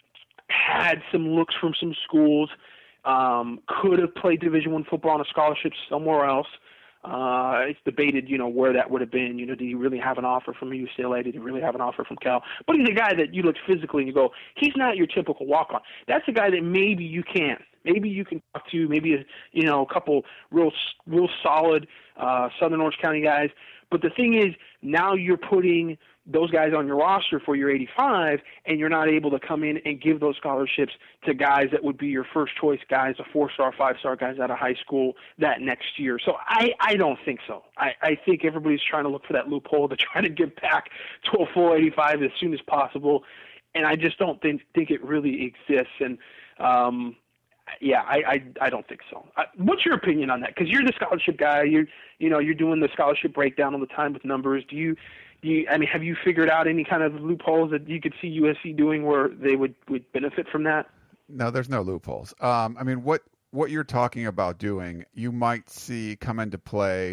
had some looks from some schools, um, could have played Division One football on a scholarship somewhere else. Uh, it's debated, you know, where that would have been. You know, did he really have an offer from U C L A? Did he really have an offer from Cal? But he's a guy that you look physically and you go, he's not your typical walk-on. That's a guy that maybe you can. Maybe you can talk to maybe, a, you know, a couple real real solid uh, Southern Orange County guys. But the thing is, now you're putting those guys on your roster for your eighty-five, and you're not able to come in and give those scholarships to guys that would be your first choice guys, a four-star, five-star guys out of high school that next year. So I, I don't think so. I, I think everybody's trying to look for that loophole to try to get back to a full eighty-five as soon as possible, and I just don't think think it really exists. And um, yeah, I, I I don't think so. Uh, what's your opinion on that? Because you're the scholarship guy. You you know you're doing the scholarship breakdown all the time with numbers. Do you do you, I mean, have you figured out any kind of loopholes that you could see U S C doing where they would, would benefit from that? No, there's no loopholes. Um, I mean, what what you're talking about doing, you might see come into play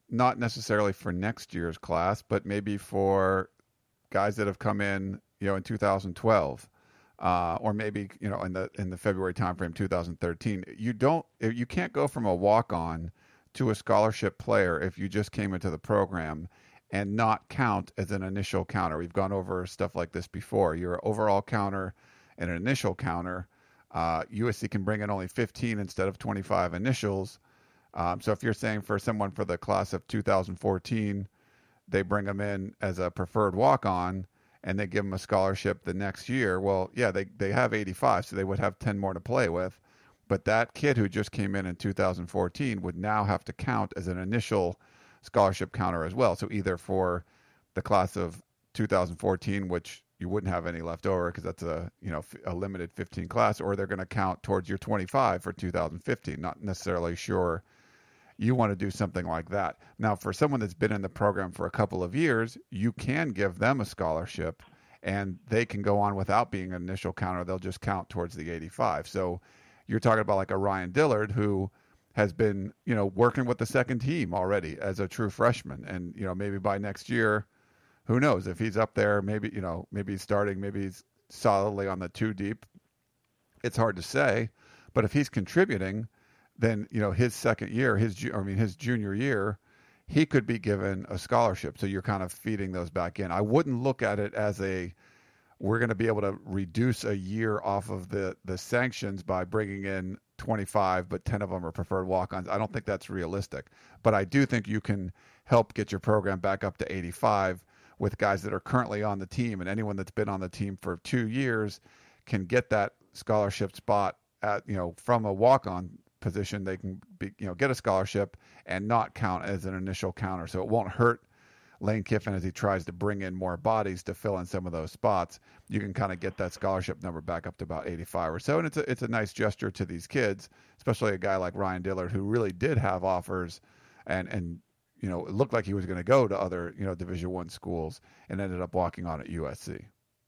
not necessarily for next year's class, but maybe for guys that have come in, you know, in two thousand twelve, uh, or maybe, you know, in the in the February timeframe, two thousand thirteen. You don't, you can't go from a walk-on to a scholarship player if you just came into the program and not count as an initial counter. We've gone over stuff like this before. You're an overall counter and an initial counter. Uh, U S C can bring in only fifteen instead of twenty-five initials. Um, so if you're saying for someone for the class of two thousand fourteen, they bring them in as a preferred walk-on and they give them a scholarship the next year, well, yeah, they, they have eighty-five, so they would have ten more to play with. But that kid who just came in in two thousand fourteen would now have to count as an initial scholarship counter as well. So either for the class of two thousand fourteen, which you wouldn't have any left over because that's a, you know, a limited fifteen class, or they're going to count towards your twenty-five for two thousand fifteen. Not necessarily sure you want to do something like that. Now, for someone that's been in the program for a couple of years, you can give them a scholarship and they can go on without being an initial counter. They'll just count towards the eighty-five. So you're talking about like a Ryan Dillard who has been, you know, working with the second team already as a true freshman. And, you know, maybe by next year, who knows if he's up there, maybe, you know, maybe he's starting, maybe he's solidly on the two deep. It's hard to say, but if he's contributing, then, you know, his second year, his, I mean, his junior year, he could be given a scholarship. So you're kind of feeding those back in. I wouldn't look at it as a, we're going to be able to reduce a year off of the, the sanctions by bringing in twenty-five, but ten of them are preferred walk-ons. I don't think that's realistic. But I do think you can help get your program back up to eighty-five with guys that are currently on the team, and anyone that's been on the team for two years can get that scholarship spot at, you know, from a walk-on position. They can be, you know, get a scholarship and not count as an initial counter. So it won't hurt Lane Kiffin as he tries to bring in more bodies to fill in some of those spots. You can kind of get that scholarship number back up to about eighty-five or so. And it's a, it's a nice gesture to these kids, especially a guy like Ryan Dillard, who really did have offers and, and, you know, it looked like he was going to go to other, you know, Division One schools and ended up walking on at U S C.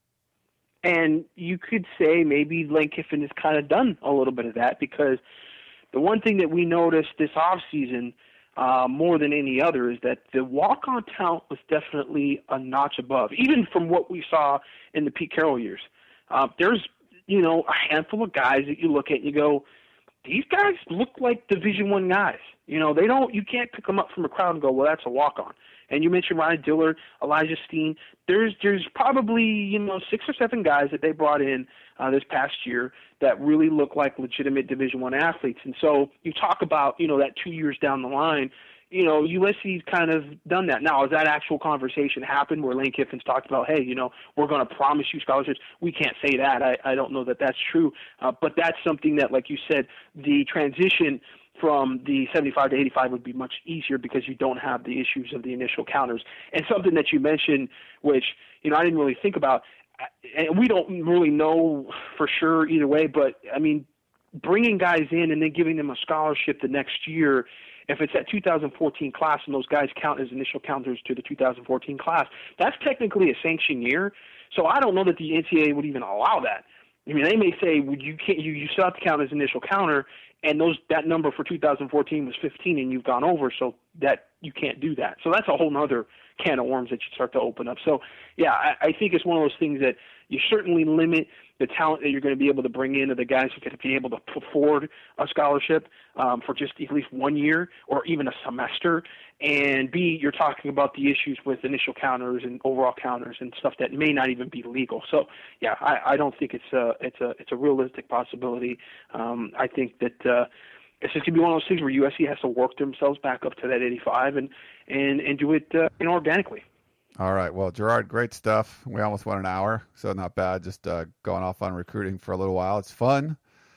And you could say maybe Lane Kiffin has kind of done a little bit of that, because the one thing that we noticed this offseason uh, more than any other is that the walk-on talent was definitely a notch above, even from what we saw in the Pete Carroll years. Uh, there's, you know, a handful of guys that you look at and you go, these guys look like Division One guys. You know, they don't. You can't pick them up from a crowd and go, well, that's a walk-on. And you mentioned Ryan Dillard, Elijah Steen. There's there's probably, you know, six or seven guys that they brought in uh, this past year that really look like legitimate Division One athletes. And so you talk about, you know, that two years down the line, you know, U S C's kind of done that. Now, has that actual conversation happened where Lane Kiffin's talked about, hey, you know, we're going to promise you scholarships? We can't say that. I, I don't know that that's true. Uh, but that's something that, like you said, the transition from the seventy-five to eighty-five would be much easier because you don't have the issues of the initial counters. And something that you mentioned, which, you know, I didn't really think about, and we don't really know for sure either way, but, I mean, bringing guys in and then giving them a scholarship the next year, if it's that two thousand fourteen class and those guys count as initial counters to the two thousand fourteen class, that's technically a sanction year. So I don't know that the N C double A would even allow that. I mean, they may say, well, you can't, you, you still have to count as initial counter, and those that number for two thousand fourteen was fifteen, and you've gone over, so that you can't do that. So that's a whole other can of worms that you start to open up. So, yeah, I, I think it's one of those things that you certainly limit the talent that you're going to be able to bring in, of the guys who can be able to afford a scholarship um, for just at least one year or even a semester. And B, you're talking about the issues with initial counters and overall counters and stuff that may not even be legal. So, yeah, I, I don't think it's a it's a it's a realistic possibility. Um, I think that uh, it's just going to be one of those things where U S C has to work themselves back up to that eighty-five and and and do it uh, you know, organically. All right. Well, Gerard, great stuff. We almost went an hour, so not bad. Just uh, going off on recruiting for a little while. It's fun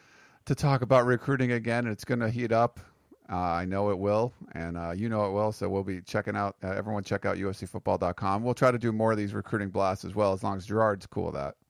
to talk about recruiting again. It's going to heat up. Uh, I know it will, and uh, you know it will. So we'll be checking out. Uh, everyone, check out U S C football dot com. We'll try to do more of these recruiting blasts as well, as long as Gerard's cool with that.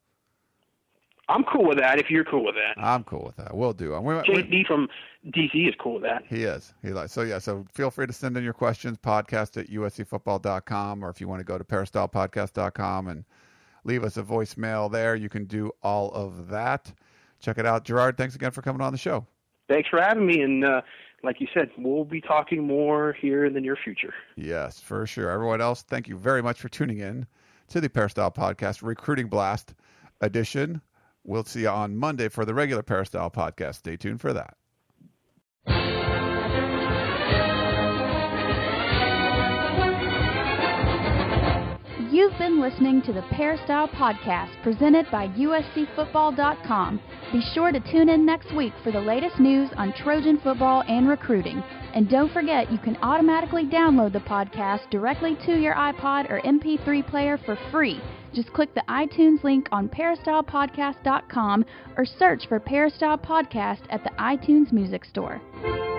I'm cool with that if you're cool with that. I'm cool with that. We'll do. We, J D from D C is cool with that. He is. He likes. So, yeah, so feel free to send in your questions, podcast at U S C football dot com, or if you want to go to peristyle podcast dot com and leave us a voicemail there, you can do all of that. Check it out. Gerard, thanks again for coming on the show. Thanks for having me, and uh, like you said, we'll be talking more here in the near future. Yes, for sure. Everyone else, thank you very much for tuning in to the Peristyle Podcast Recruiting Blast edition. We'll see you on Monday for the regular Peristyle Podcast. Stay tuned for that. You've been listening to the Peristyle Podcast presented by U S C Football dot com. Be sure to tune in next week for the latest news on Trojan football and recruiting. And don't forget, you can automatically download the podcast directly to your iPod or M P three player for free. Just click the iTunes link on Peristyle Podcast dot com or search for Peristyle Podcast at the iTunes Music Store.